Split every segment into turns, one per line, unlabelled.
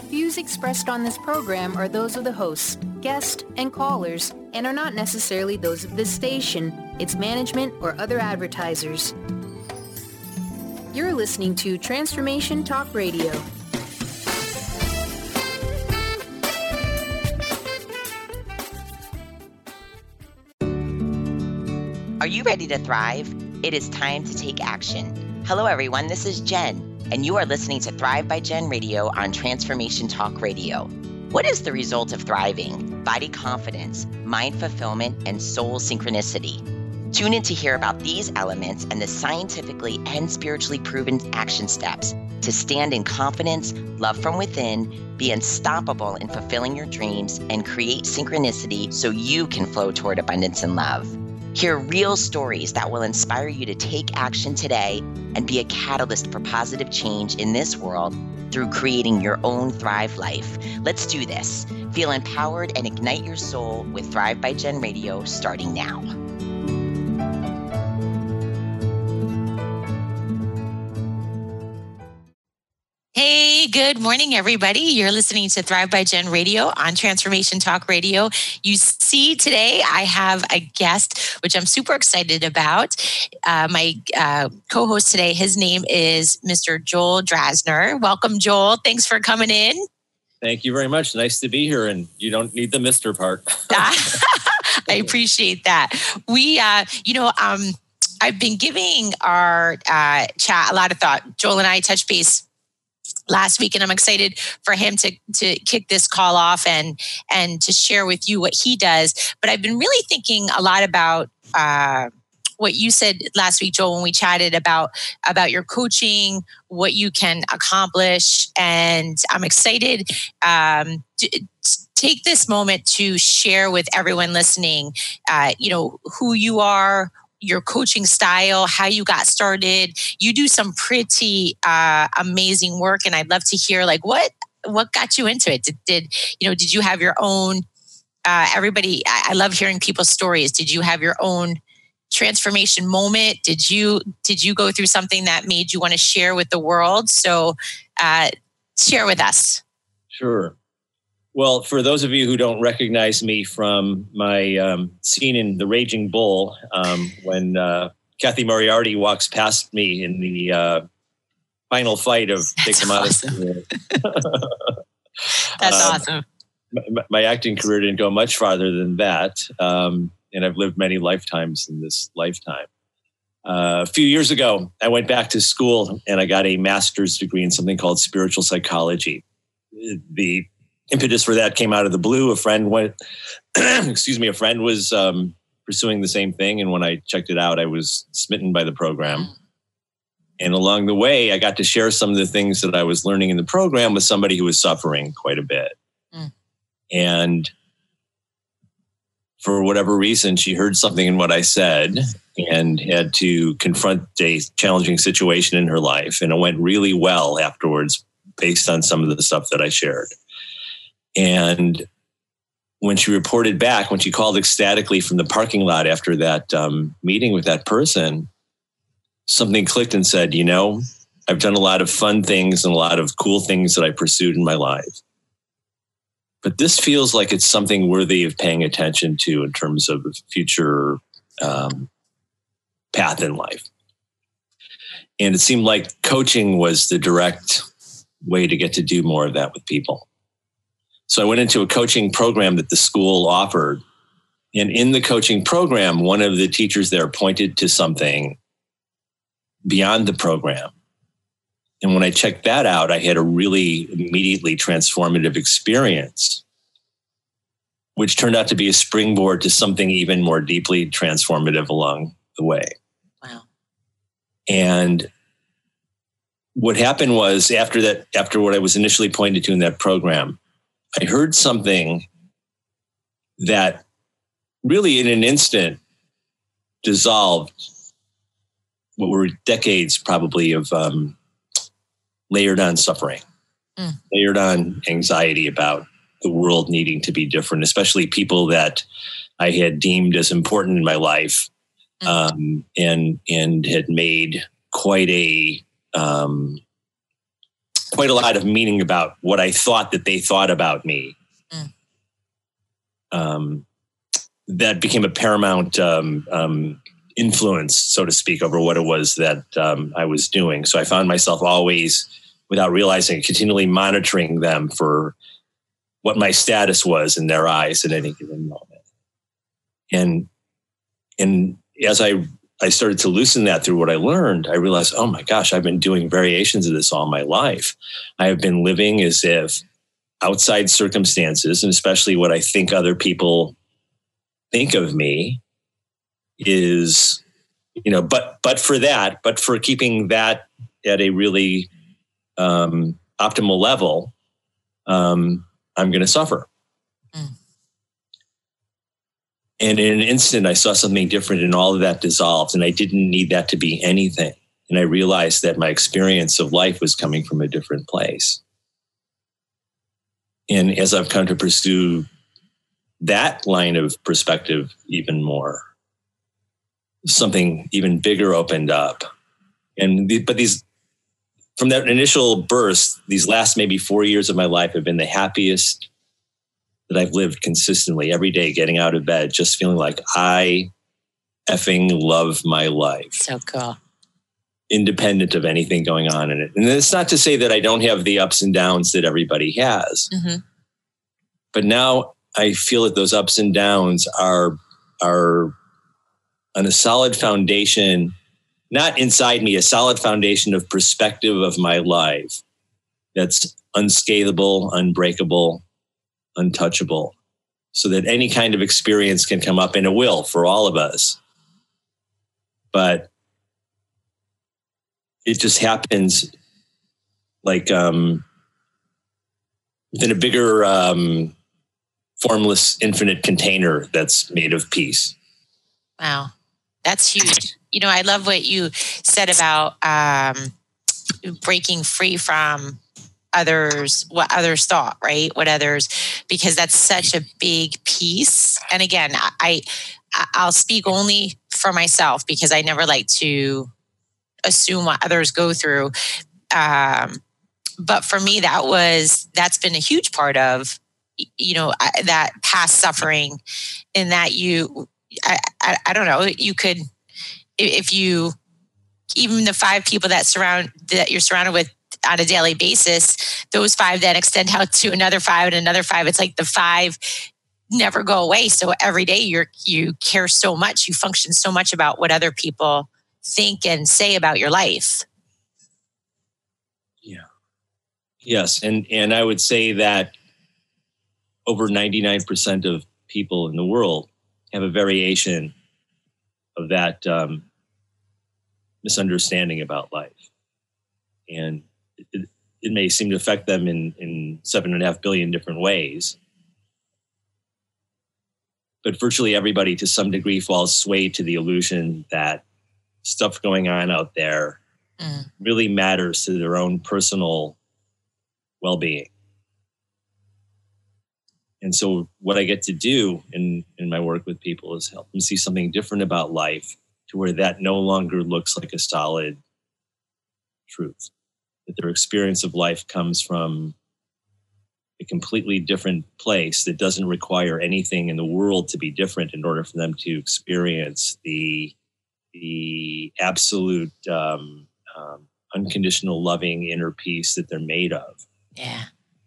Views expressed on this program are those of the hosts, guests, and callers, and are not necessarily those of this station, its management, or other advertisers. You're listening to Transformation Talk Radio.
Are you ready to thrive? It is time to take action. Hello, everyone. This is Jen, and you are listening to Thrive by Jen Radio on Transformation Talk Radio. What is the result of thriving? Body confidence, mind fulfillment, and soul synchronicity. Tune in to hear about these elements and the scientifically and spiritually proven action steps to stand in confidence, love from within, be unstoppable in fulfilling your dreams, and create synchronicity so you can flow toward abundance and love. Hear real stories that will inspire you to take action today and be a catalyst for positive change in this world through creating your own Thrive life. Let's do this. Feel empowered and ignite your soul with Thrive by Jen Radio starting now. Hey, good morning, everybody. You're listening to Thrive by Jen Radio on Transformation Talk Radio. You see, today I have a guest, which I'm super excited about. My co-host today, his name is Mr. Joel Drasner. Welcome, Joel. Thanks for coming in.
Thank you very much. Nice to be here, and you don't need the Mr. part.
I appreciate that. I've been giving our chat a lot of thought. Joel and I touched base last week, and I'm excited for him to kick this call off and to share with you what he does. But I've been really thinking a lot about what you said last week, Joel, when we chatted about your coaching, what you can accomplish, and I'm excited to take this moment to share with everyone listening, who you are, your coaching style, how you got started. You do some pretty amazing work, and I'd love to hear what got you into it. Did you have your own? Everybody, I love hearing people's stories. Did you have your own transformation moment? Did you go through something that made you want to share with the world? So, share with us.
Sure. Well, for those of you who don't recognize me from my scene in The Raging Bull, when Kathy Moriarty walks past me in the final fight of Take Them Out of
That's awesome.
My acting career didn't go much farther than that, and I've lived many lifetimes in this lifetime. A few years ago, I went back to school and I got a master's degree in something called spiritual psychology. The impetus for that came out of the blue. A friend was pursuing the same thing. And when I checked it out, I was smitten by the program. And along the way, I got to share some of the things that I was learning in the program with somebody who was suffering quite a bit. And for whatever reason, she heard something in what I said and had to confront a challenging situation in her life. And it went really well afterwards based on some of the stuff that I shared. And when she reported back, when she called ecstatically from the parking lot after that meeting with that person, something clicked and said, I've done a lot of fun things and a lot of cool things that I pursued in my life. But this feels like it's something worthy of paying attention to in terms of a future path in life. And it seemed like coaching was the direct way to get to do more of that with people. So I went into a coaching program that the school offered. And in the coaching program, one of the teachers there pointed to something beyond the program. And when I checked that out, I had a really immediately transformative experience, which turned out to be a springboard to something even more deeply transformative along the way.
Wow.
And what happened was after what I was initially pointed to in that program, I heard something that really in an instant dissolved what were decades probably of layered on suffering, layered on anxiety about the world needing to be different, especially people that I had deemed as important in my life, and had made quite a quite a lot of meaning about what I thought that they thought about me. That became a paramount influence, so to speak, over what it was that I was doing. So I found myself always, without realizing, continually monitoring them for what my status was in their eyes at any given moment. And as I started to loosen that through what I learned, I realized, oh my gosh, I've been doing variations of this all my life. I have been living as if outside circumstances, and especially what I think other people think of me, is, but for keeping that at a really optimal level, I'm going to suffer. And in an instant, I saw something different, and all of that dissolved, and I didn't need that to be anything. And I realized that my experience of life was coming from a different place. And as I've come to pursue that line of perspective even more, something even bigger opened up. From that initial burst, these last maybe 4 years of my life have been the happiest that I've lived consistently every day, getting out of bed, just feeling like I effing love my life.
So cool.
Independent of anything going on in it. And it's not to say that I don't have the ups and downs that everybody has. Mm-hmm. But now I feel that those ups and downs are on a solid foundation, not inside me, a solid foundation of perspective of my life that's unscalable, unbreakable, untouchable, so that any kind of experience can come up, and it will for all of us. But it just happens like within a bigger formless infinite container that's made of peace.
Wow. That's huge. I love what you said about breaking free from others, what others thought, right? Because that's such a big piece. And again, I'll speak only for myself, because I never like to assume what others go through. But for me, that's been a huge part of, that past suffering, in that I don't know, you could, if you, even the 5 people that you're surrounded with on a daily basis, those 5 then extend out to another 5 and another 5. It's like the 5 never go away. So every day you care so much, you function so much about what other people think and say about your life.
Yeah. Yes. And I would say that over 99% of people in the world have a variation of that misunderstanding about life. And it may seem to affect them in 7.5 billion different ways. But virtually everybody, to some degree, falls sway to the illusion that stuff going on out there really matters to their own personal well-being. And so what I get to do in my work with people is help them see something different about life, to where that no longer looks like a solid truth. That their experience of life comes from a completely different place that doesn't require anything in the world to be different in order for them to experience the absolute unconditional, loving inner peace that they're made of.
Yeah.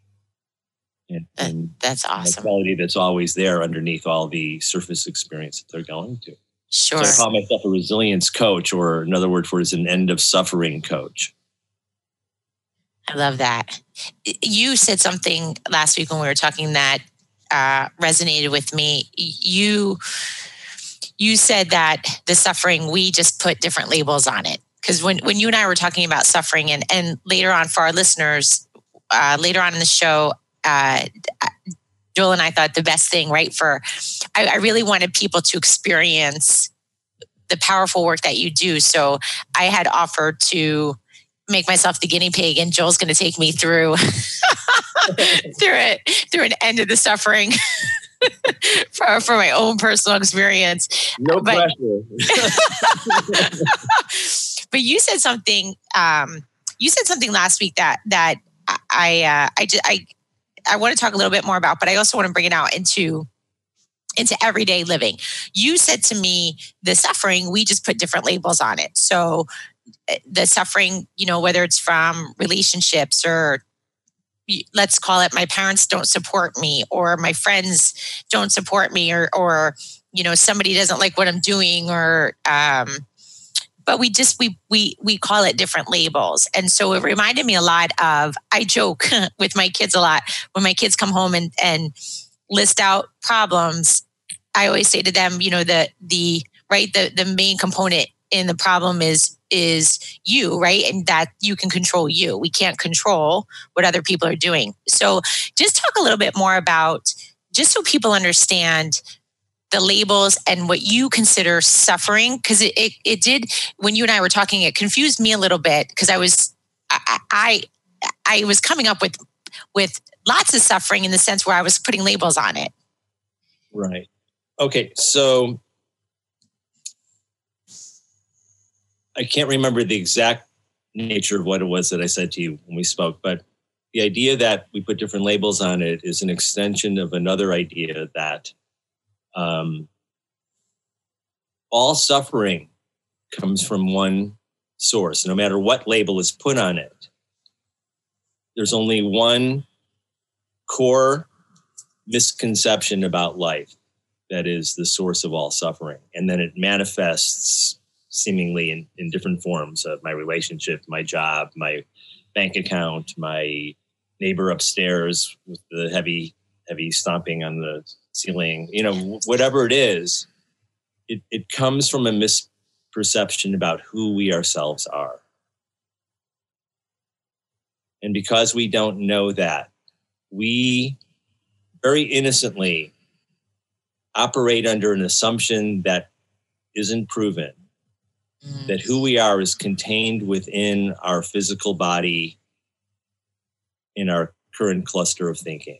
And
that's awesome.
The quality that's always there underneath all the surface experience that they're going to.
Sure.
So I call myself a resilience coach, or another word for it is an end of suffering coach.
I love that. You said something last week when we were talking that resonated with me. You said that the suffering, we just put different labels on it. Because when you and I were talking about suffering, and later on for our listeners, later on in the show, Joel and I thought the best thing, right? I really wanted people to experience the powerful work that you do. So I had offered to make myself the guinea pig, and Joel's going to take me through through an end of the suffering for my own personal experience.
No pressure.
But you said something. You said something last week that I want to talk a little bit more about, but I also want to bring it out into everyday living. You said to me, the suffering, we just put different labels on it. So the suffering, whether it's from relationships, or let's call it my parents don't support me, or my friends don't support me, or somebody doesn't like what I'm doing, or but we call it different labels. And so it reminded me a lot of, I joke with my kids a lot when my kids come home and list out problems. I always say to them, the main component in the problem is you, right? And that you can control you. We can't control what other people are doing. So just talk a little bit more about, just so people understand the labels and what you consider suffering. Because it did, when you and I were talking, it confused me a little bit, because I was coming up with lots of suffering in the sense where I was putting labels on it.
Right. Okay. So I can't remember the exact nature of what it was that I said to you when we spoke, but the idea that we put different labels on it is an extension of another idea that all suffering comes from one source. No matter what label is put on it, there's only one core misconception about life that is the source of all suffering. And then it manifests seemingly in different forms of my relationship, my job, my bank account, my neighbor upstairs with the heavy stomping on the ceiling, whatever it is, it comes from a misperception about who we ourselves are. And because we don't know that, we very innocently operate under an assumption that isn't proven, that who we are is contained within our physical body in our current cluster of thinking.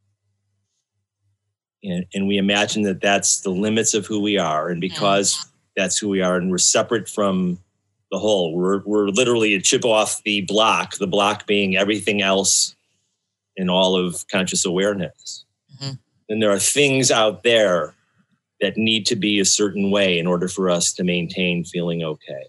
And we imagine that that's the limits of who we are. And because that's who we are and we're separate from the whole, we're literally a chip off the block being everything else in all of conscious awareness. Mm-hmm. And there are things out there that need to be a certain way in order for us to maintain feeling okay.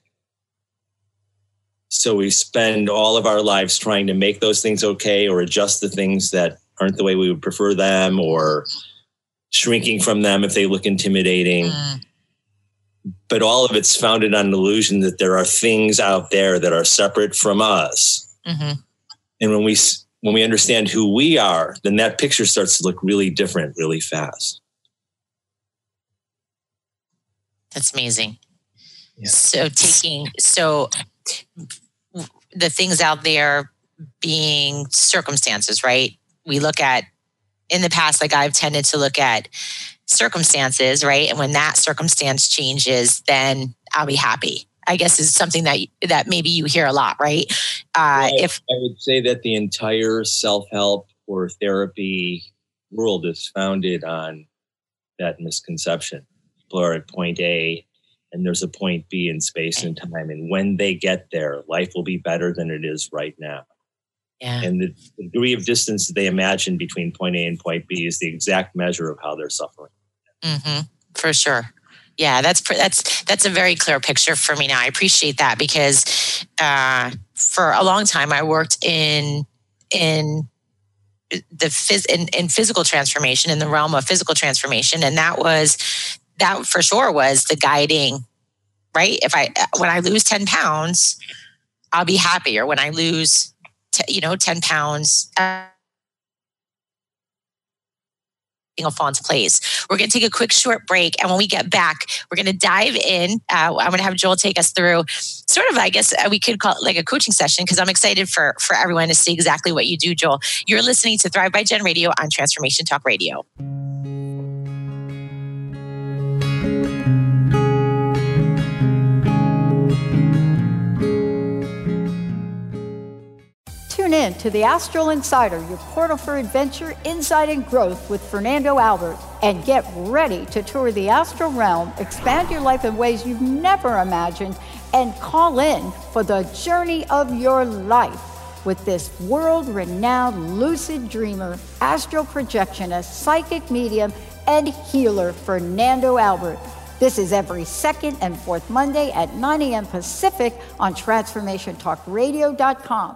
So we spend all of our lives trying to make those things okay, or adjust the things that aren't the way we would prefer them, or shrinking from them if they look intimidating. But all of it's founded on an illusion that there are things out there that are separate from us. Mm-hmm. And when we understand who we are, then that picture starts to look really different really fast.
That's amazing. Yeah. So the things out there being circumstances, right? We look at, in the past, like I've tended to look at circumstances, right? And when that circumstance changes, then I'll be happy, I guess, is something that maybe you hear a lot, right?
I would say that the entire self-help or therapy world is founded on that misconception. People are at point A and there's a point B in space and time. And when they get there, life will be better than it is right now. Yeah. And the degree of distance that they imagine between point A and point B is the exact measure of how they're suffering.
Mm-hmm. For sure. Yeah, that's a very clear picture for me now. I appreciate that, because for a long time I worked in physical transformation, in the realm of physical transformation, and that for sure was the guiding, right? When I lose 10 pounds, I'll be happier. When I lose 10 pounds, will fall into place. We're going to take a quick short break, and when we get back, we're going to dive in. I'm going to have Joel take us through sort of, I guess we could call it like a coaching session, because I'm excited for everyone to see exactly what you do, Joel. You're listening to Thrive by Jen Radio on Transformation Talk Radio.
Tune in to the Astral Insider, your portal for adventure, insight, and growth with Fernando Albert. And get ready to tour the astral realm, expand your life in ways you've never imagined, and call in for the journey of your life. with this world-renowned lucid dreamer, astral projectionist, psychic medium, and healer, Fernando Albert. This is every second and fourth Monday at 9 a.m. Pacific on TransformationTalkRadio.com.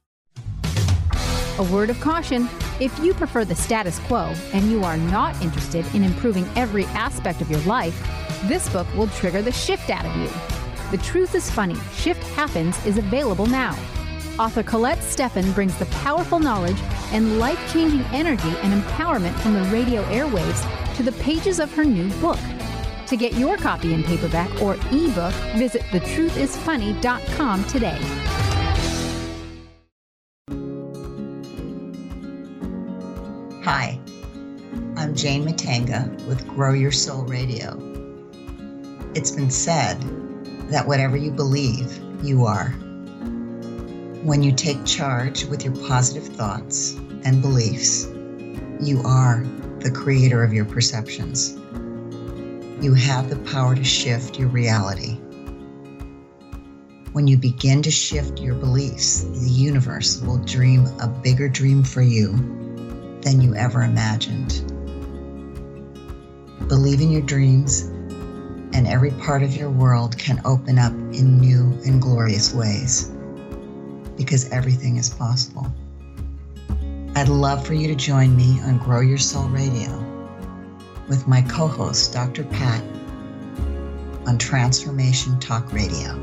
A word of caution: if you prefer the status quo and you are not interested in improving every aspect of your life, this book will trigger the shift out of you. The Truth is Funny, Shift Happens is available now. Author Colette Steffen brings the powerful knowledge and life-changing energy and empowerment from the radio airwaves to the pages of her new book. To get your copy in paperback or ebook, visit thetruthisfunny.com today.
Hi, I'm Jane Matanga with Grow Your Soul Radio. It's been said that whatever you believe, you are. When you take charge with your positive thoughts and beliefs, you are the creator of your perceptions. You have the power to shift your reality. When you begin to shift your beliefs, the universe will dream a bigger dream for you than you ever imagined. Believe in your dreams, and every part of your world can open up in new and glorious ways, because everything is possible. I'd love for you to join me on Grow Your Soul Radio with my co-host, Dr. Pat, on Transformation Talk Radio.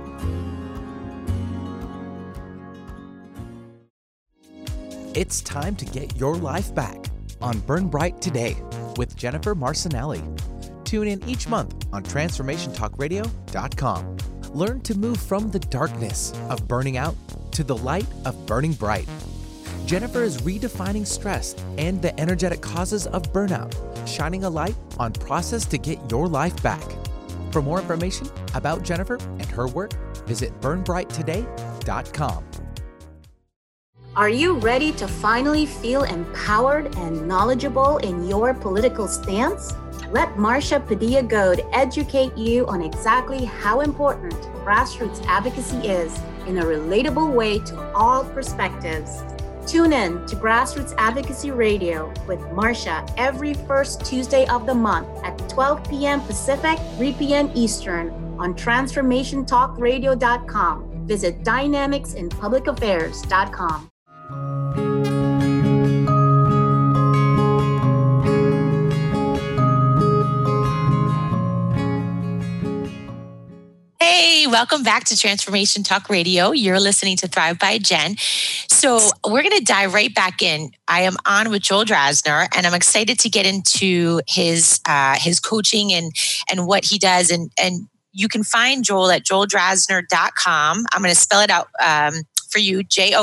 It's time to get your life back on Burn Bright Today with Jennifer Marcinelli. Tune in each month on TransformationTalkRadio.com. Learn to move from the darkness of burning out to the light of burning bright. Jennifer is redefining stress and the energetic causes of burnout, shining a light on process to get your life back. For more information about Jennifer and her work, visit burnbrighttoday.com.
Are you ready to finally feel empowered and knowledgeable in your political stance? Let Marsha Padilla-Goad educate you on exactly how important grassroots advocacy is in a relatable way to all perspectives. Tune in to Grassroots Advocacy Radio with Marsha every first Tuesday of the month at 12 p.m. Pacific, 3 p.m. Eastern on TransformationTalkRadio.com. Visit DynamicsInPublicAffairs.com.
Hey, welcome back to Transformation Talk Radio. You're listening to Thrive by Jen. So we're going to dive right back in. I am on with Joel Drasner, and I'm excited to get into his coaching and what he does. And you can find Joel at joeldrasner.com. I'm going to spell it out for you,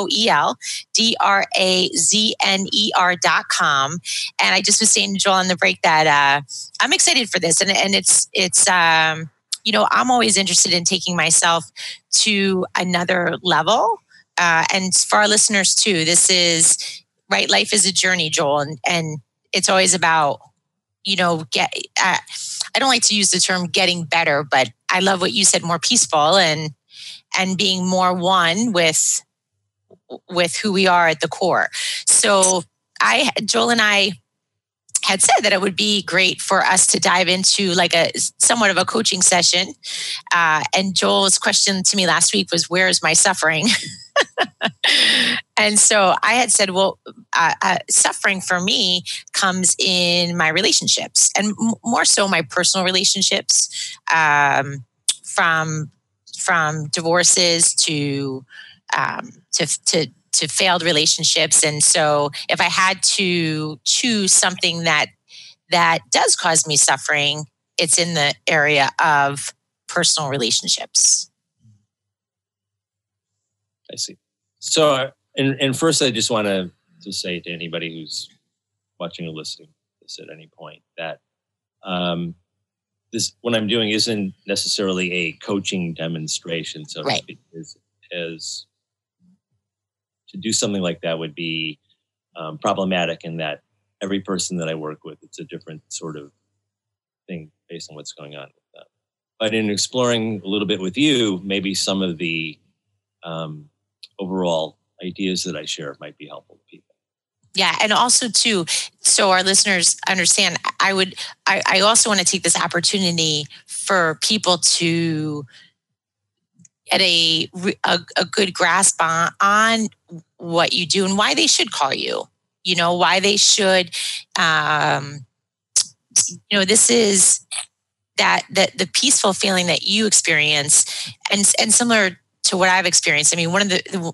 JoelDrazner.com. And I just was saying to Joel on the break that I'm excited for this, and it's I'm always interested in taking myself to another level. And for our listeners too, this is, right, life is a journey, Joel. And it's always about, I don't like to use the term getting better, but I love what you said, more peaceful and being more one with who we are at the core. So Joel and I had said that it would be great for us to dive into like a somewhat of a coaching session. And Joel's question to me last week was, where is my suffering? And so I had said, well, suffering for me comes in my relationships, and more so my personal relationships, from divorces to failed relationships. And so if I had to choose something that does cause me suffering, it's in the area of personal relationships.
I see. So, and first, I just want to say to anybody who's watching or listening to this at any point that this, what I'm doing isn't necessarily a coaching demonstration. So
right.
as to do something like that would be problematic in that every person that I work with, it's a different sort of thing based on what's going on with them. But in exploring a little bit with you, maybe some of the overall ideas that I share might be helpful to people.
Yeah. And also too, so our listeners understand, I also want to take this opportunity for people to get a good grasp on what you do and why they should call you, why they should, this is that the peaceful feeling that you experience and similar to what I've experienced. I mean, one of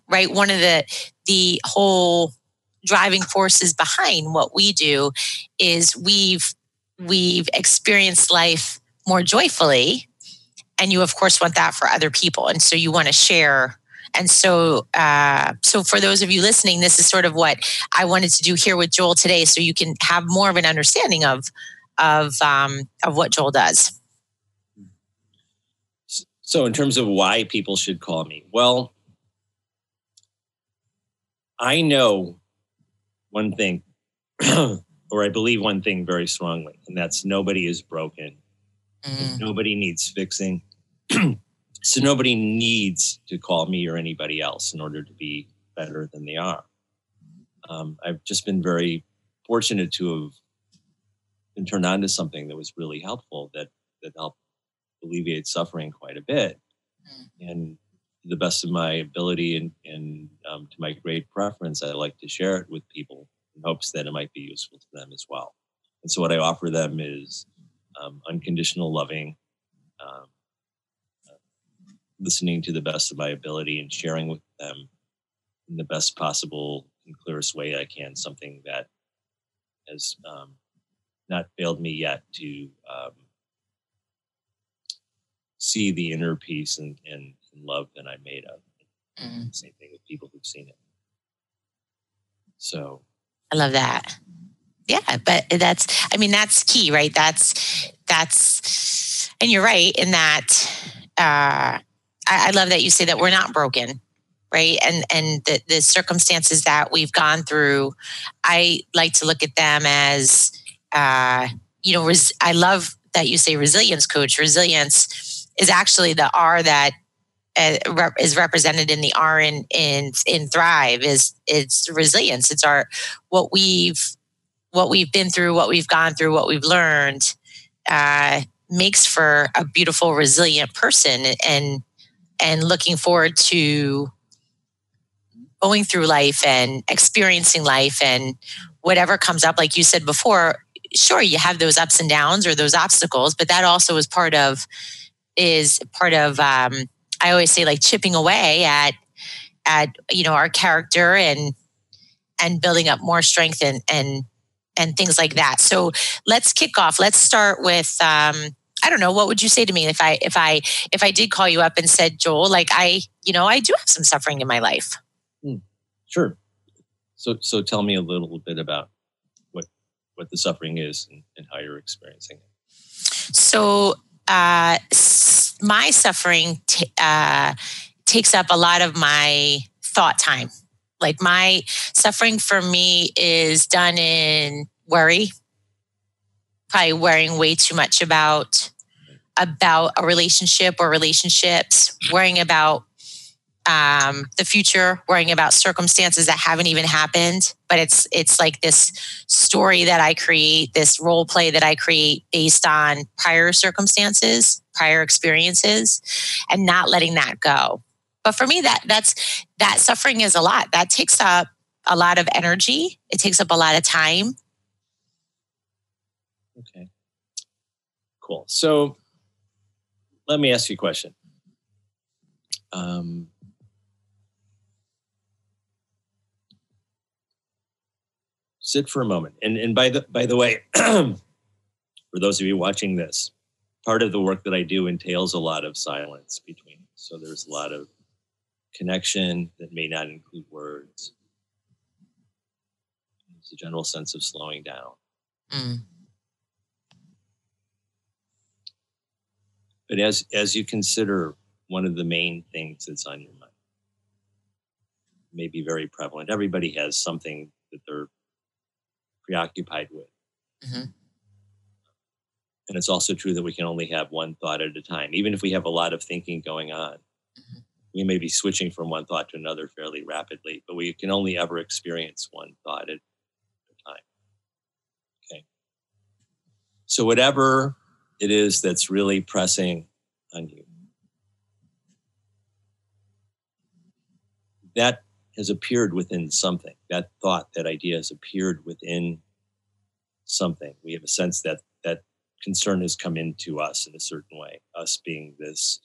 the whole driving forces behind what we do is we've experienced life more joyfully, and you of course want that for other people, and so you want to share. And so for those of you listening, this is sort of what I wanted to do here with Joel today, so you can have more of an understanding of what Joel does.
So in terms of why people should call me, well, I know one thing, or I believe one thing very strongly, and that's nobody is broken. Nobody needs fixing. So nobody needs to call me or anybody else in order to be better than they are. I've just been very fortunate to have been turned on to something that was really helpful, that helped alleviate suffering quite a bit. And to the best of my ability and to my great preference, I like to share it with people in hopes that it might be useful to them as well. And so what I offer them is unconditional loving, listening to the best of my ability and sharing with them in the best possible and clearest way I can, something that has not failed me yet to see the inner peace and love that I'm made of. Same thing with people who've seen it. So
I love that. Yeah, but that's key, right? That's, and you're right in that. I love that you say that we're not broken, right? And the circumstances that we've gone through, I like to look at them as, I love that you say resilience, coach. Resilience is actually the R that is represented in the R in Thrive. It's resilience. It's what we've been through, what we've gone through, what we've learned, makes for a beautiful, resilient person, and looking forward to going through life and experiencing life, and whatever comes up. Like you said before, sure, you have those ups and downs or those obstacles, but that also is part of I always say, like, chipping away at our character and building up more strength and things like that. So let's kick off. Let's start with I don't know, what would you say to me if I did call you up and said, Joel, like, I do have some suffering in my life?
Sure. So tell me a little bit about what the suffering is and how you're experiencing it.
So my suffering takes up a lot of my thought time. Like, my suffering for me is done in worry, probably worrying way too much about a relationship or relationships, worrying about the future, worrying about circumstances that haven't even happened. But it's like this story that I create, this role play that I create based on prior circumstances, prior experiences, and not letting that go. But for me, that suffering is a lot. That takes up a lot of energy. It takes up a lot of time.
Okay. Cool. So let me ask you a question. Sit for a moment. And by the way, for those of you watching this, part of the work that I do entails a lot of silence between us. So there's a lot of connection that may not include words. It's a general sense of slowing down. But as you consider one of the main things that's on your mind, may be very prevalent. Everybody has something that they're preoccupied with. And it's also true that we can only have one thought at a time, even if we have a lot of thinking going on. we may be switching from one thought to another fairly rapidly, but we can only ever experience one thought at a time. Okay. So whatever it is that's really pressing on you, that has appeared within something. That thought, that idea has appeared within something. We have a sense that that concern has come into us in a certain way, us being this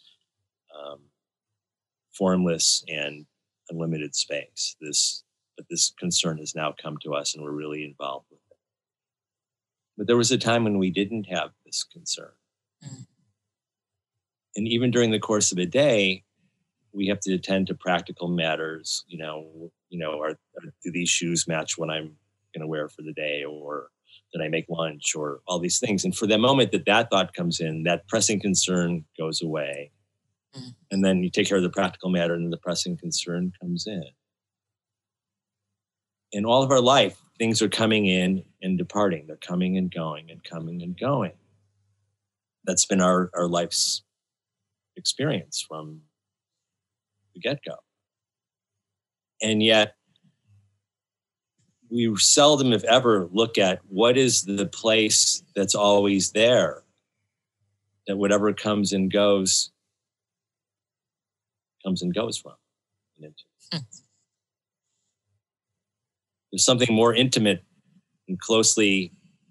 formless and unlimited space. But this concern has now come to us and we're really involved with it. But there was a time when we didn't have this concern. Mm. And even during the course of a day, we have to attend to practical matters. Do these shoes match what I'm going to wear for the day, or did I make lunch, or all these things? And for the moment that thought comes in, that pressing concern goes away. Mm. And then you take care of the practical matter and the pressing concern comes in. In all of our life, things are coming in and departing. They're coming and going and coming and going. That's been our life's experience from the get-go. And yet, we seldom, if ever, look at what is the place that's always there, that whatever comes and goes from. There's something more intimate and closely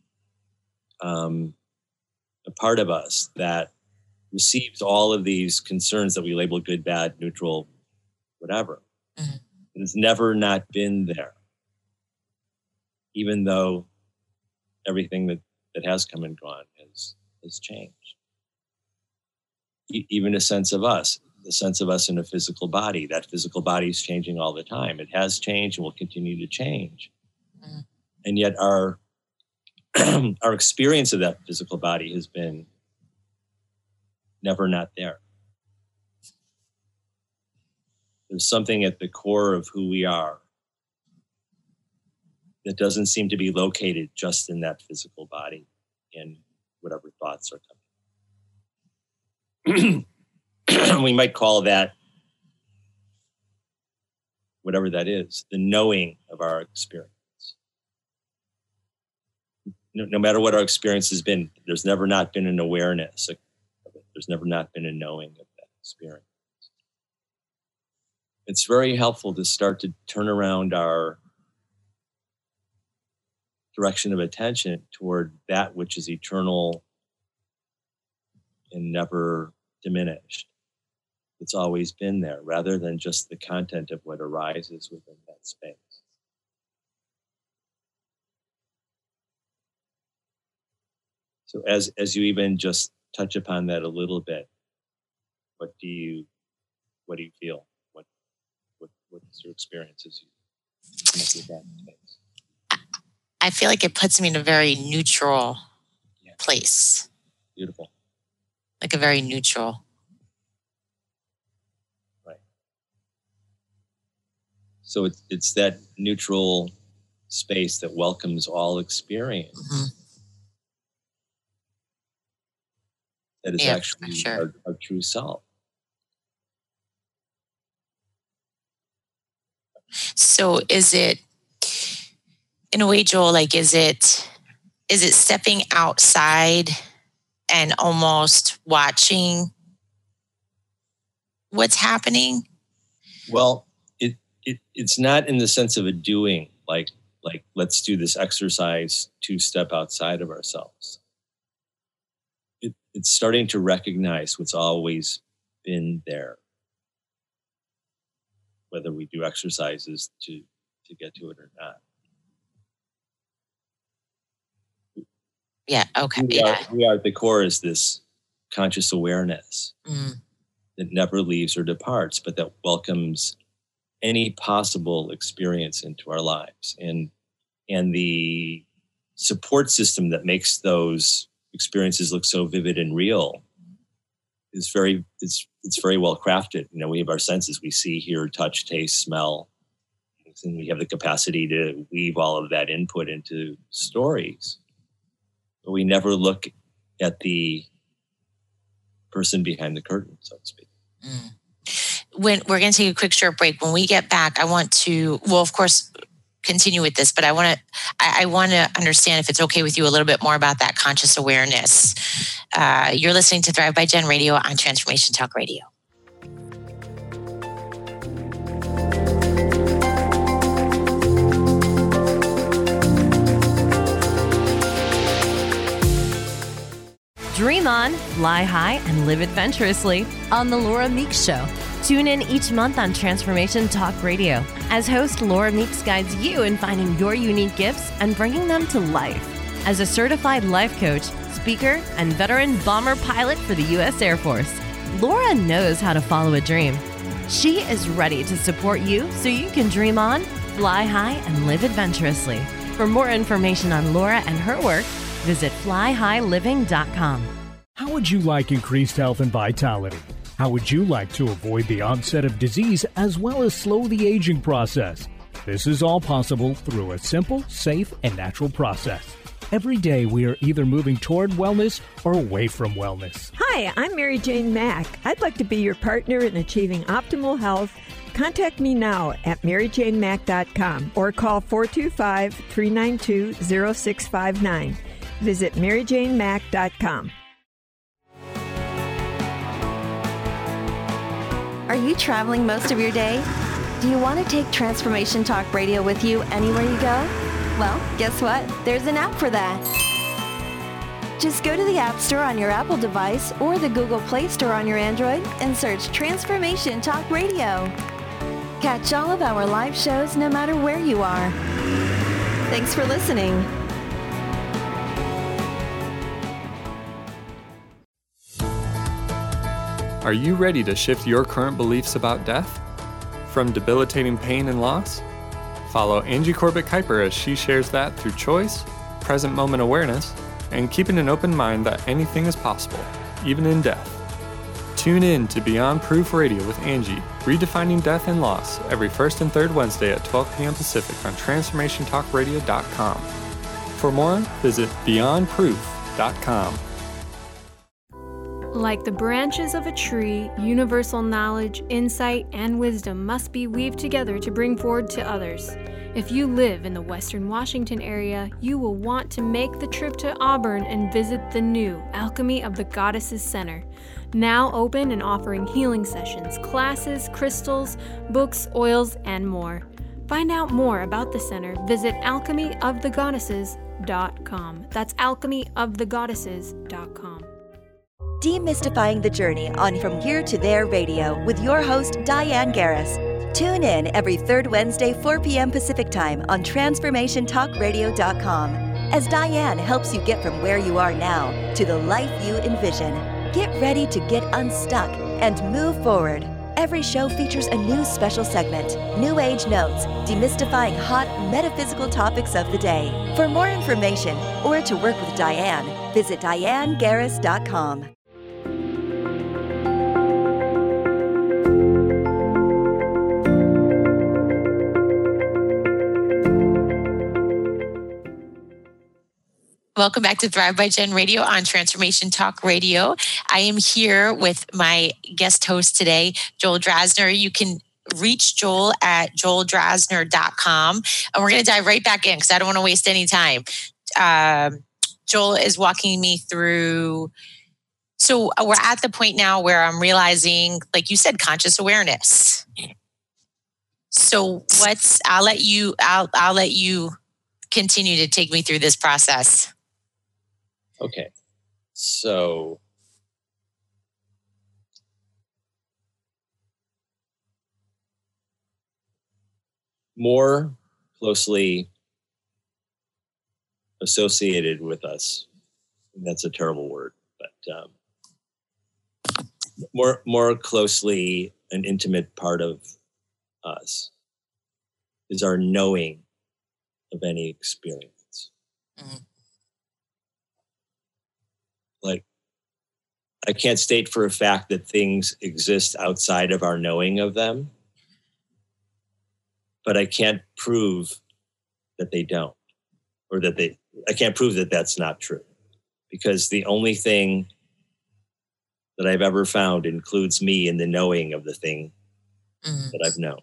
a part of us that receives all of these concerns that we label good, bad, neutral, whatever. Mm-hmm. It has never not been there, even though everything that has come and gone has changed. Even a sense of us, the sense of us in a physical body, that physical body is changing all the time. It has changed and will continue to change. Mm-hmm. And yet our experience of that physical body has been never not there. There's something at the core of who we are that doesn't seem to be located just in that physical body and whatever thoughts are coming. We might call that, whatever that is, the knowing of our experience. No matter what our experience has been, there's never not been an awareness of it. There's never not been a knowing of that experience. It's very helpful to start to turn around our direction of attention toward that which is eternal and never diminished. It's always been there, rather than just the content of what arises within that space. So as you even just touch upon that a little bit, what do you feel? What's your experience as you connect with that space?
I feel like it puts me in a very neutral place.
Beautiful.
Like a very neutral.
Right. So it's that neutral space that welcomes all experience. Mm-hmm. That is actually our true self.
So is it, in a way, Joel, like is it stepping outside and almost watching what's happening?
Well, it's not in the sense of a doing, like let's do this exercise to step outside of ourselves. It's starting to recognize what's always been there, whether we do exercises to get to it or not.
Yeah, okay.
We are at the core is this conscious awareness that never leaves or departs, but that welcomes any possible experience into our lives. And the support system that makes those experiences look so vivid and real is it's very well crafted. You know, we have our senses. We see, hear, touch, taste, smell. And we have the capacity to weave all of that input into stories. But we never look at the person behind the curtain, so to speak.
we're going to take a quick short break. When we get back, I want to, well, of course, continue with this, but I want to understand, if it's okay with you, a little bit more about that conscious awareness. You're listening to Thrive by Jen Radio on Transformation Talk Radio.
Dream on, fly high, and live adventurously on The Laura Meeks Show. Tune in each month on Transformation Talk Radio as host Laura Meeks guides you in finding your unique gifts and bringing them to life. As a certified life coach, speaker, and veteran bomber pilot for the U.S. Air Force, Laura knows how to follow a dream. She is ready to support you so you can dream on, fly high, and live adventurously. For more information on Laura and her work, visit flyhighliving.com.
How would you like increased health and vitality? How would you like to avoid the onset of disease as well as slow the aging process? This is all possible through a simple, safe, and natural process. Every day we are either moving toward wellness or away from wellness.
Hi, I'm Mary Jane Mack. I'd like to be your partner in achieving optimal health. Contact me now at maryjanemack.com or call 425-392-0659. Visit maryjanemack.com.
Are you traveling most of your day? Do you want to take Transformation Talk Radio with you anywhere you go? Well, guess what? There's an app for that. Just go to the App Store on your Apple device or the Google Play Store on your Android and search Transformation Talk Radio. Catch all of our live shows no matter where you are. Thanks for listening.
Are you ready to shift your current beliefs about death? From debilitating pain and loss? Follow Angie Corbett Kuiper as she shares that through choice, present moment awareness, and keeping an open mind that anything is possible, even in death. Tune in to Beyond Proof Radio with Angie, redefining death and loss, every first and third Wednesday at 12 p.m. Pacific on TransformationTalkRadio.com. For more, visit BeyondProof.com.
Like the branches of a tree, universal knowledge, insight, and wisdom must be weaved together to bring forward to others. If you live in the Western Washington area, you will want to make the trip to Auburn and visit the new Alchemy of the Goddesses Center. Now open and offering healing sessions, classes, crystals, books, oils, and more. Find out more about the center. Visit alchemyofthegoddesses.com. That's alchemyofthegoddesses.com.
Demystifying the Journey on From Here to There Radio with your host, Diane Garris. Tune in every third Wednesday, 4 p.m. Pacific Time on TransformationTalkRadio.com as Diane helps you get from where you are now to the life you envision. Get ready to get unstuck and move forward. Every show features a new special segment, New Age Notes, demystifying hot metaphysical topics of the day. For more information or to work with Diane, visit DianeGarris.com.
Welcome back to Thrive by Jen Radio on Transformation Talk Radio. I am here with my guest host today, Joel Drasner. You can reach Joel at joeldrasner.com. And we're going to dive right back in because I don't want to waste any time. Joel is walking me through. So we're at the point now where I'm realizing, like you said, conscious awareness. So I'll let you continue to take me through this process.
Okay, so more closely associated with us, and that's a terrible word, but more closely an intimate part of us is our knowing of any experience. Mm-hmm. Like, I can't state for a fact that things exist outside of our knowing of them, but I can't prove that they don't, or I can't prove that that's not true, because the only thing that I've ever found includes me in the knowing of the thing that I've known.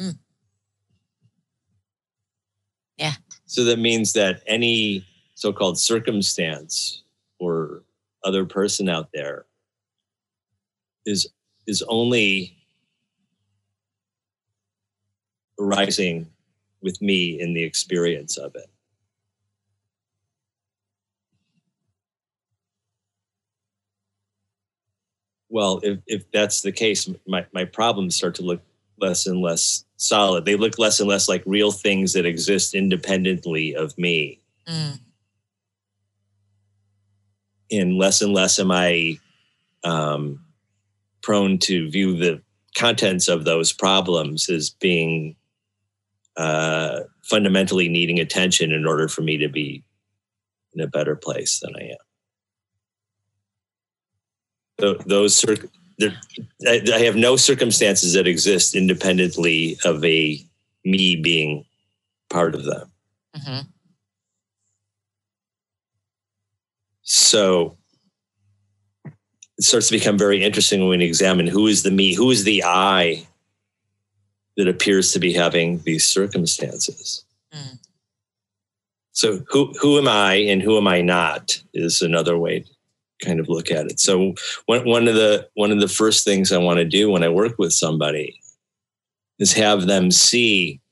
Yeah.
So that means that any so-called circumstance or other person out there is only arising with me in the experience of it. Well, if that's the case, my problems start to look less and less solid. They look less and less like real things that exist independently of me. And less am I prone to view the contents of those problems as being fundamentally needing attention in order for me to be in a better place than I am. I have no circumstances that exist independently of me being part of them. So it starts to become very interesting when we examine who is the me, who is the I that appears to be having these circumstances. So who am I and who am I not is another way to kind of look at it. So one of the first things I want to do when I work with somebody is have them see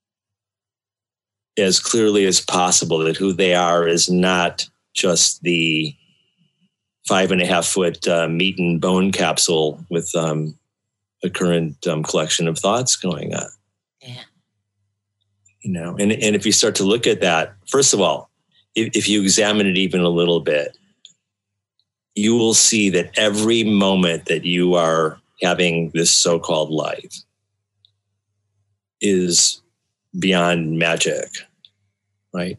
as clearly as possible that who they are is not just the 5.5 foot meat and bone capsule with a current collection of thoughts going on.
Yeah.
You know, and if you start to look at that, first of all, if you examine it even a little bit, you will see that every moment that you are having this so-called life is beyond magic, right?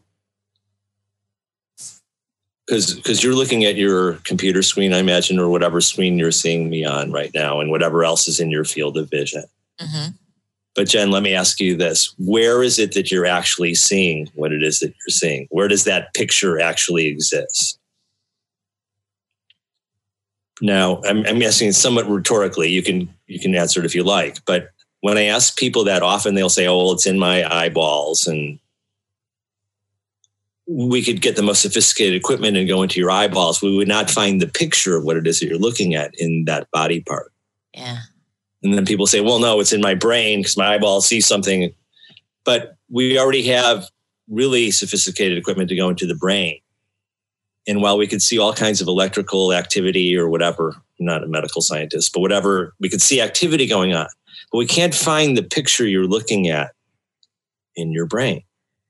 Because you're looking at your computer screen, I imagine, or whatever screen you're seeing me on right now, and whatever else is in your field of vision. But Jen, let me ask you this. Where is it that you're actually seeing what it is that you're seeing? Where does that picture actually exist? Now, I'm asking somewhat rhetorically. You can answer it if you like. But when I ask people that, often they'll say, oh, well, it's in my eyeballs. And we could get the most sophisticated equipment and go into your eyeballs. We would not find the picture of what it is that you're looking at in that body part.
Yeah.
And then people say, well, no, it's in my brain because my eyeballs see something. But we already have really sophisticated equipment to go into the brain. And while we could see all kinds of electrical activity or whatever, I'm not a medical scientist, but whatever, we could see activity going on. But we can't find the picture you're looking at in your brain.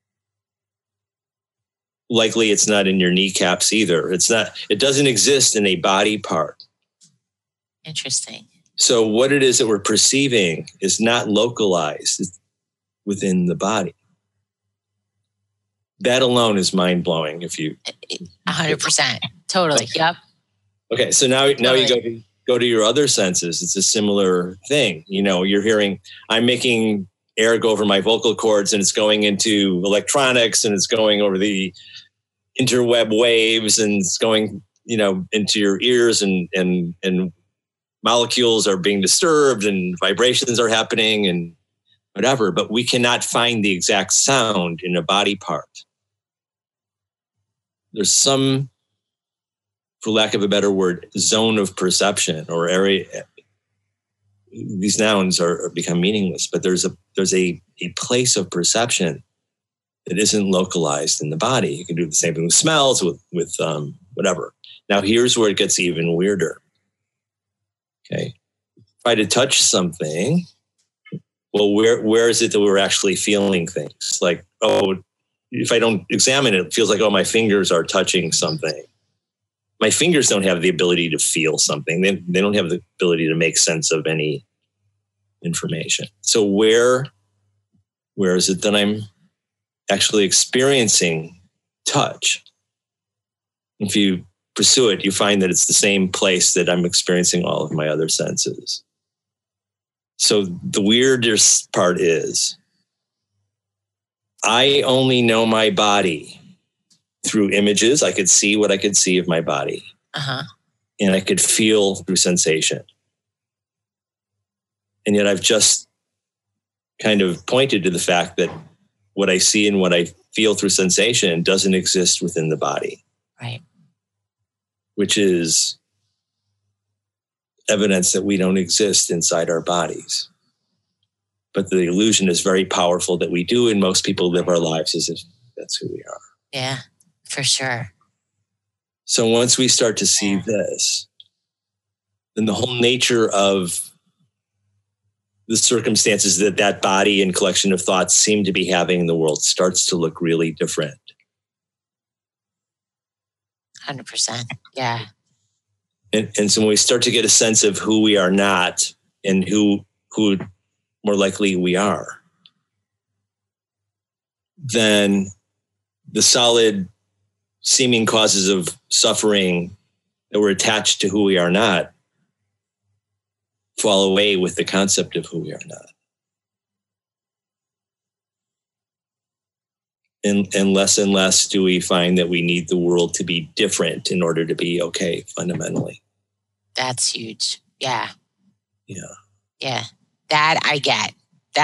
Likely it's not in your kneecaps either. It doesn't exist in a body part.
Interesting.
So what it is that we're perceiving is not localized within the body. That alone is mind-blowing. If you
100%, totally, yep.
Okay, so now you go to your other senses. It's a similar thing. You know, you're hearing, I'm making air go over my vocal cords, and it's going into electronics, and it's going over the interweb waves, and it's going, you know, into your ears, and molecules are being disturbed, and vibrations are happening, and whatever. But we cannot find the exact sound in a body part. There's some, for lack of a better word, zone of perception or area. These nouns are become meaningless, but there's a place of perception that isn't localized in the body. You can do the same thing with smells, with whatever. Now here's where it gets even weirder. Okay, if I had to touch something, well, where is it that we're actually feeling things? Like, oh, if I don't examine it, it feels like, oh, my fingers are touching something. My fingers don't have the ability to feel something. They don't have the ability to make sense of any information. So where is it that I'm actually experiencing touch? If you pursue it, you find that it's the same place that I'm experiencing all of my other senses. So the weirdest part is I only know my body through images. I could see what I could see of my body. And I could feel through sensation. And yet I've just kind of pointed to the fact that what I see and what I feel through sensation doesn't exist within the body.
Right.
Which is evidence that we don't exist inside our bodies. But the illusion is very powerful that we do, and most people live our lives as if that's who we are.
Yeah, for sure.
So once we start to see this, then the whole nature of the circumstances that that body and collection of thoughts seem to be having in the world starts to look really different.
100%. Yeah.
And so when we start to get a sense of who we are not and who more likely we are, then the solid seeming causes of suffering that were attached to who we are not fall away with the concept of who we are not. And less do we find that we need the world to be different in order to be okay, fundamentally.
That's huge. Yeah.
Yeah.
Yeah. That I get.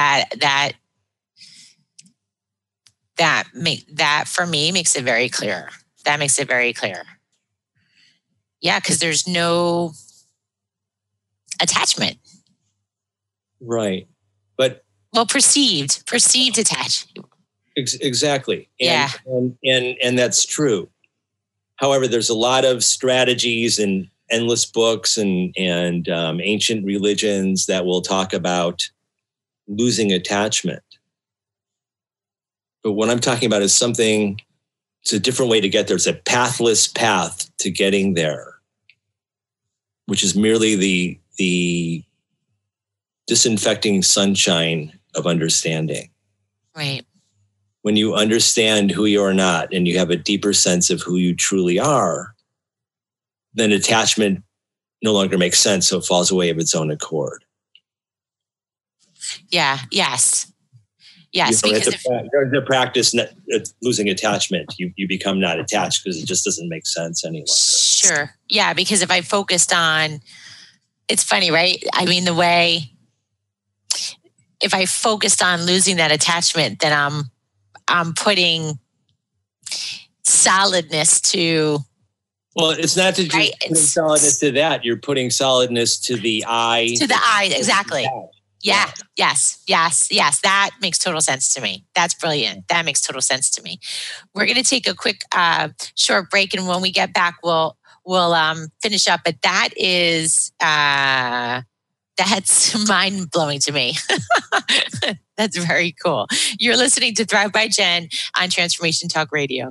That for me makes it very clear. That makes it very clear. Yeah, because there's no attachment.
Right. But
perceived attachment.
Exactly.
Yeah.
And that's true. However, there's a lot of strategies and endless books and ancient religions that will talk about losing attachment. But what I'm talking about is it's a different way to get there. It's a pathless path to getting there, which is merely the disinfecting sunshine of understanding.
Right.
When you understand who you are not and you have a deeper sense of who you truly are, then attachment no longer makes sense, so it falls away of its own accord.
Yeah. Yes. Yes.
You know,
because
the practice losing attachment, you become not attached because it just doesn't make sense any longer.
Sure. Yeah. Because if I focused on, it's funny, right? I mean, if I focused on losing that attachment, then I'm putting solidness to.
Well, it's not that you're putting solidness to that. You're putting solidness to the I.
To the I, exactly. Yeah. Yes. That makes total sense to me. That's brilliant. That makes total sense to me. We're going to take a quick short break, and when we get back, we'll finish up. But that is that's mind blowing to me. That's very cool. You're listening to Thrive by Jen on Transformation Talk Radio.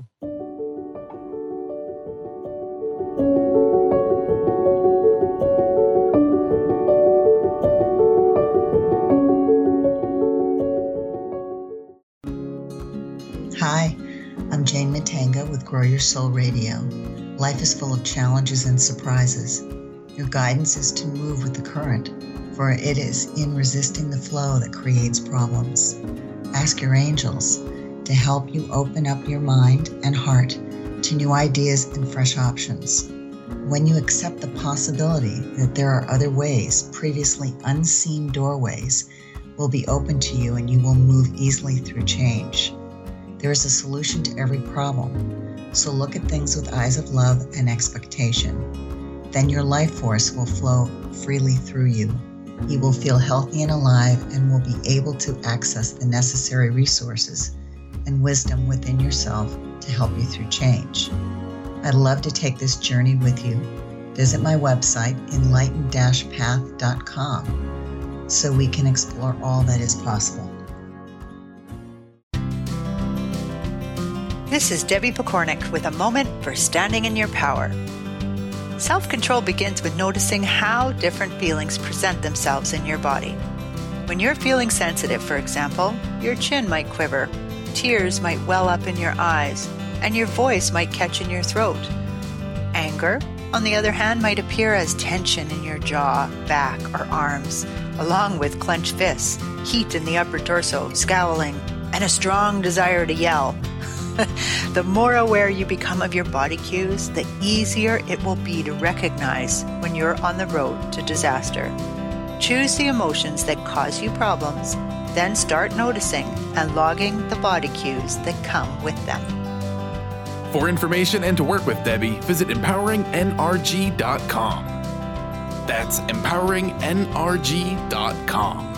Hi, I'm Jane Matanga with Grow Your Soul Radio. Life is full of challenges and surprises. Your guidance is to move with the current, for it is in resisting the flow that creates problems. Ask your angels to help you open up your mind and heart to new ideas and fresh options. When you accept the possibility that there are other ways, previously unseen doorways will be open to you and you will move easily through change. There is a solution to every problem, so look at things with eyes of love and expectation. Then your life force will flow freely through you. You will feel healthy and alive and will be able to access the necessary resources and wisdom within yourself to help you through change. I'd love to take this journey with you. Visit my website, enlightened-path.com, so we can explore all that is possible.
This is Debbie Pokornik with a moment for standing in your power. Self-control begins with noticing how different feelings present themselves in your body. When you're feeling sensitive, for example, your chin might quiver, tears might well up in your eyes, and your voice might catch in your throat. Anger, on the other hand, might appear as tension in your jaw, back, or arms, along with clenched fists, heat in the upper torso, scowling, and a strong desire to yell. The more aware you become of your body cues, the easier it will be to recognize when you're on the road to disaster. Choose the emotions that cause you problems, Then start noticing and logging the body cues that come with them.
For information and to work with Debbie, visit empoweringnrg.com. That's empoweringnrg.com.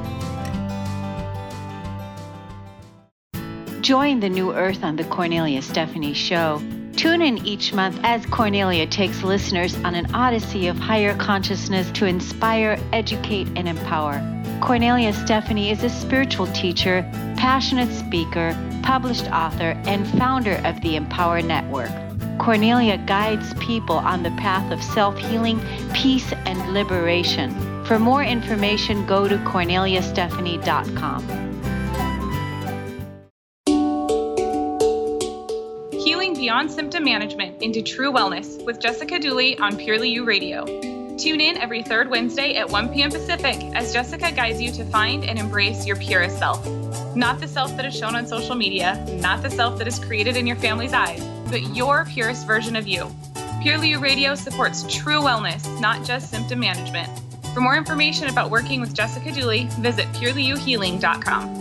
Join the New Earth on the Cornelia Stephanie Show. Tune in each month as Cornelia takes listeners on an odyssey of higher consciousness to inspire, educate, and empower. Cornelia Stephanie is a spiritual teacher, passionate speaker, published author, and founder of the Empower Network. Cornelia guides people on the path of self-healing, peace, and liberation. For more information, go to corneliastephanie.com.
Healing beyond symptom management into true wellness with Jessica Dooley on Purely You Radio. Tune in every third Wednesday at 1 p.m. Pacific as Jessica guides you to find and embrace your purest self. Not the self that is shown on social media, not the self that is created in your family's eyes, but your purest version of you. Purely You Radio supports true wellness, not just symptom management. For more information about working with Jessica Dooley, visit purelyyouhealing.com.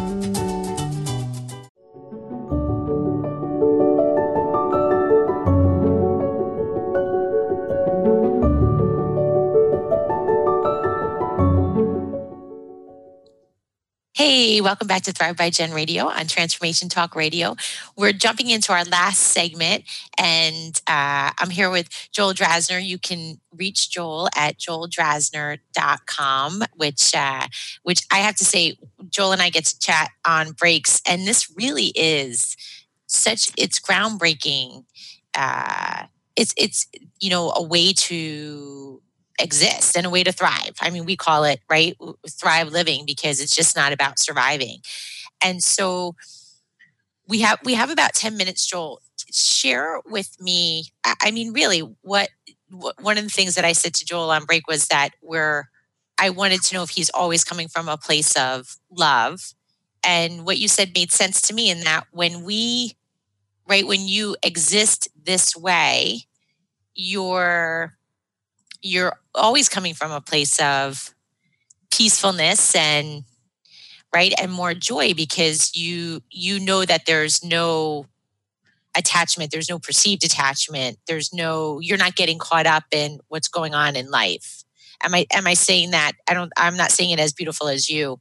Hey, welcome back to Thrive by Jen Radio on Transformation Talk Radio. We're jumping into our last segment, and I'm here with Joel Drasner. You can reach Joel at joeldrasner.com, which I have to say, Joel and I get to chat on breaks, and this really is it's groundbreaking. It's a way to exist and a way to thrive. I mean, we call it, right, thrive living, because it's just not about surviving. And so we have about 10 minutes, Joel. Share with me, I mean, really, what one of the things that I said to Joel on break was that I wanted to know if he's always coming from a place of love. And what you said made sense to me in that when you exist this way, you're always coming from a place of peacefulness and more joy, because you know that there's no attachment, there's no perceived attachment, you're not getting caught up in what's going on in life. Am I saying that? I'm not saying it as beautiful as you.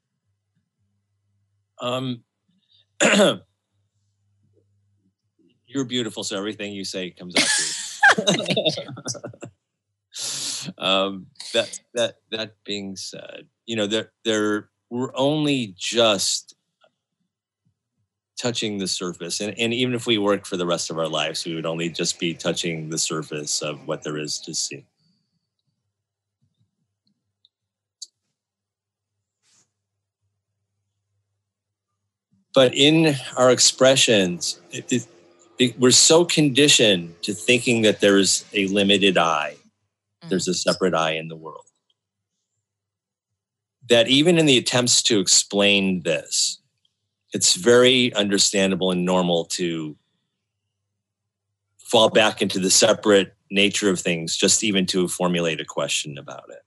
You're beautiful, so everything you say comes out true. That being said, we're only just touching the surface, and even if we worked for the rest of our lives, we would only just be touching the surface of what there is to see. But in our expressions, we're so conditioned to thinking that there's a limited I. There's a separate I in the world. That even in the attempts to explain this, it's very understandable and normal to fall back into the separate nature of things, just even to formulate a question about it.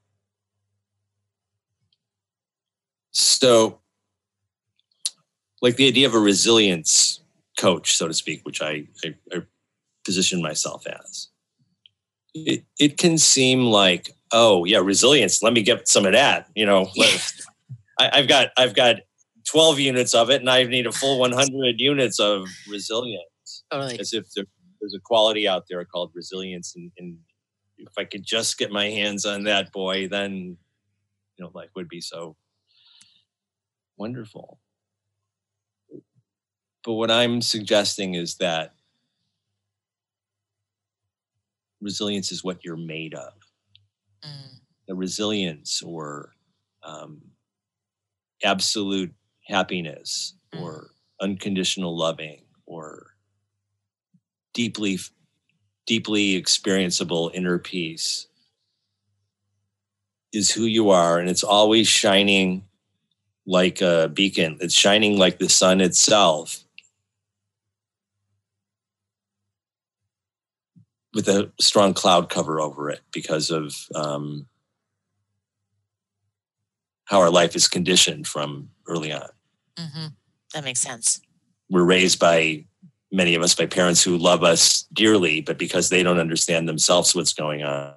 So, like the idea of a resilience coach, so to speak, which I position myself as. It can seem like, oh yeah, resilience. Let me get some of that. I've got 12 units of it, and I need a full 100 units of resilience.
Totally.
As if there's a quality out there called resilience, and if I could just get my hands on that, boy, then life would be so wonderful. But what I'm suggesting is that resilience is what you're made of. The resilience or absolute happiness or unconditional loving or deeply experienceable inner peace is who you are, and it's always shining like a beacon. It's shining like the sun itself, with a strong cloud cover over it because of how our life is conditioned from early on.
Mm-hmm. That makes sense.
We're raised by, many of us, by parents who love us dearly, but because they don't understand themselves what's going on.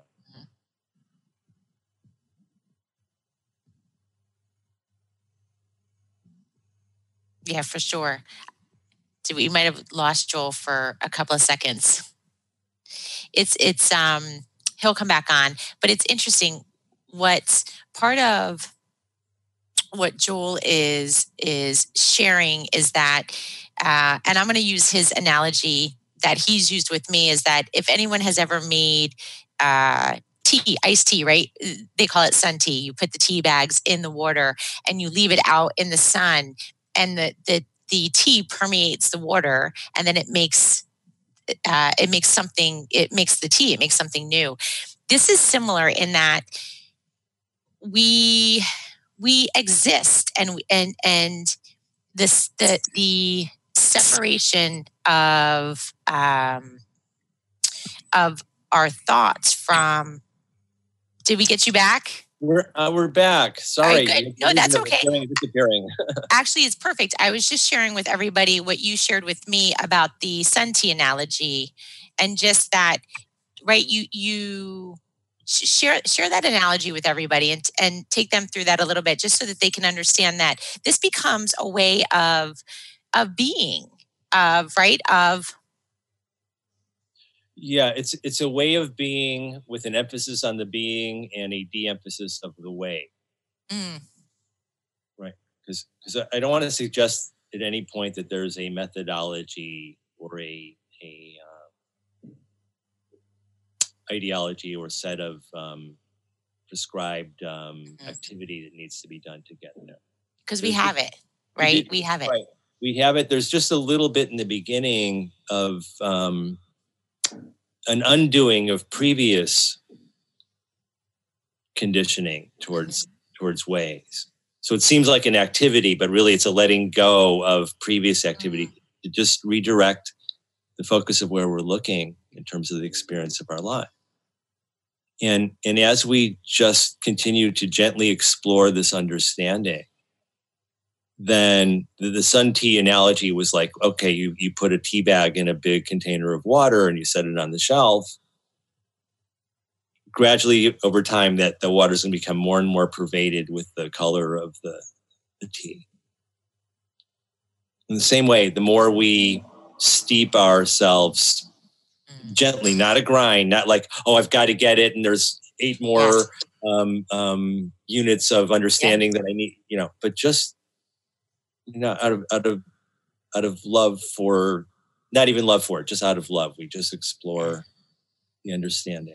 Yeah, for sure. So we might have lost Joel for a couple of seconds. It's he'll come back on, but it's interesting. What's part of what Joel is sharing is that, and I'm going to use his analogy that he's used with me, is that if anyone has ever made tea, iced tea, right? They call it sun tea. You put the tea bags in the water and you leave it out in the sun, and the tea permeates the water, and then it makes something. It makes the tea. It makes something new. This is similar in that we exist, and this the separation of our thoughts from. Did we get you back?
We're back. Sorry.
Right, no, that's okay.
Disappearing.
Actually, it's perfect. I was just sharing with everybody what you shared with me about the sun tea analogy, and just that, right? You share that analogy with everybody, and take them through that a little bit, just so that they can understand that this becomes a way of being, of.
Yeah, it's a way of being with an emphasis on the being and a de-emphasis of the way. Right. Because I don't want to suggest at any point that there's a methodology or a ideology or set of prescribed activity that needs to be done to get there.
Because we have it, right? We have it.
Right. We have it. There's just a little bit in the beginning of an undoing of previous conditioning towards ways. So it seems like an activity, but really it's a letting go of previous activity to just redirect the focus of where we're looking in terms of the experience of our life. And as we just continue to gently explore this understanding, then the sun tea analogy was like, okay, you put a tea bag in a big container of water and you set it on the shelf. Gradually, over time, that the water is going to become more and more pervaded with the color of the tea. In the same way, the more we steep ourselves gently, not a grind, not like, oh, I've got to get it, and there's 8 more units of understanding that I need, but just out of love for, not even love for it, just out of love, we just explore the understanding.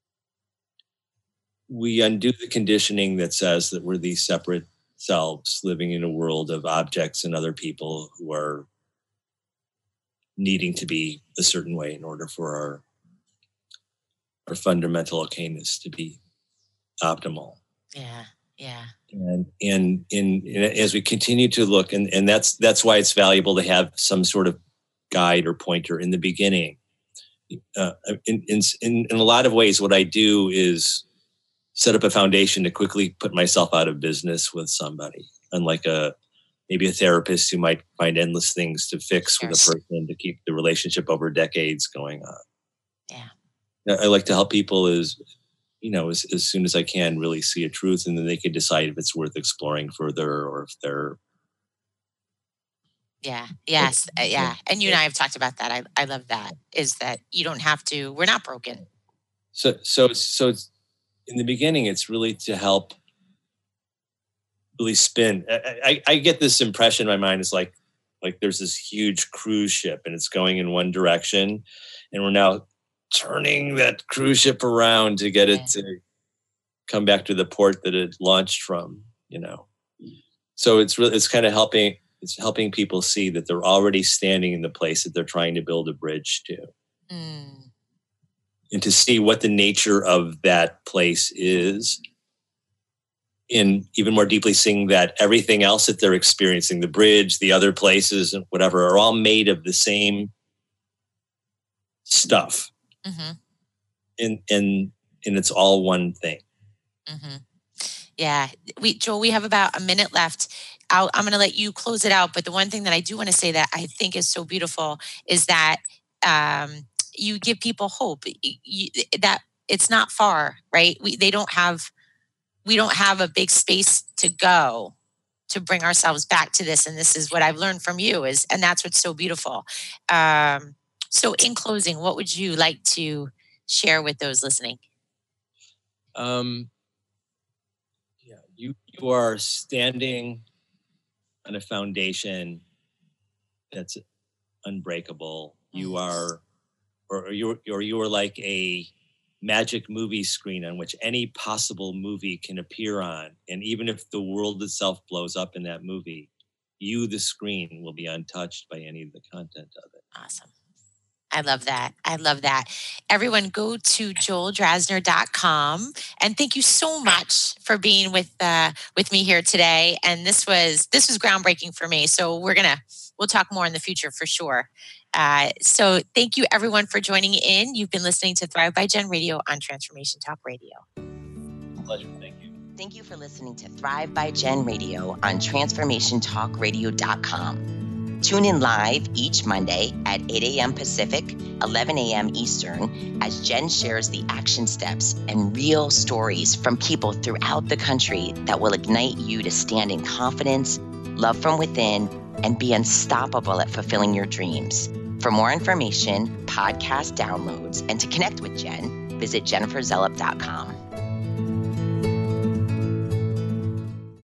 We undo the conditioning that says that we're these separate selves living in a world of objects and other people who are needing to be a certain way in order for our fundamental okayness to be optimal.
Yeah.
And as we continue to look, and that's why it's valuable to have some sort of guide or pointer in the beginning. In a lot of ways, what I do is set up a foundation to quickly put myself out of business with somebody, unlike maybe a therapist who might find endless things to fix with a person to keep the relationship over decades going on.
Yeah.
I like to help people as soon as I can really see a truth, and then they can decide if it's worth exploring further or if they're.
Yeah. Yes. Yeah. And you and I have talked about that. I love that, is that you don't have to, we're not broken.
So it's, in the beginning, it's really to help really spin. I get this impression in my mind is like there's this huge cruise ship and it's going in one direction, and we're now turning that cruise ship around to get it to come back to the port that it launched from, So it's kind of helping people see that they're already standing in the place that they're trying to build a bridge to. And to see what the nature of that place is, and even more deeply seeing that everything else that they're experiencing, the bridge, the other places, and whatever, are all made of the same stuff. And it's all one thing.
Yeah. Joel, we have about a minute left. I'm going to let you close it out. But the one thing that I do want to say that I think is so beautiful is that you give people hope that it's not far, right? We don't have a big space to go to bring ourselves back to this. And this is what I've learned from you and that's what's so beautiful. So in closing, what would you like to share with those listening?
You are standing on a foundation that's unbreakable. You are like a magic movie screen on which any possible movie can appear on. And even if the world itself blows up in that movie, you, the screen, will be untouched by any of the content of it.
Awesome. I love that. Everyone go to joeldrasner.com, and thank you so much for being with me here today. And this was groundbreaking for me. So we'll talk more in the future for sure. So thank you everyone for joining in. You've been listening to Thrive by Jen Radio on Transformation Talk Radio.
Pleasure. Thank you.
Thank you for listening to Thrive by Jen Radio on TransformationTalkRadio.com. Tune in live each Monday at 8 a.m. Pacific, 11 a.m. Eastern, as Jen shares the action steps and real stories from people throughout the country that will ignite you to stand in confidence, love from within, and be unstoppable at fulfilling your dreams. For more information, podcast downloads, and to connect with Jen, visit jenniferzellup.com.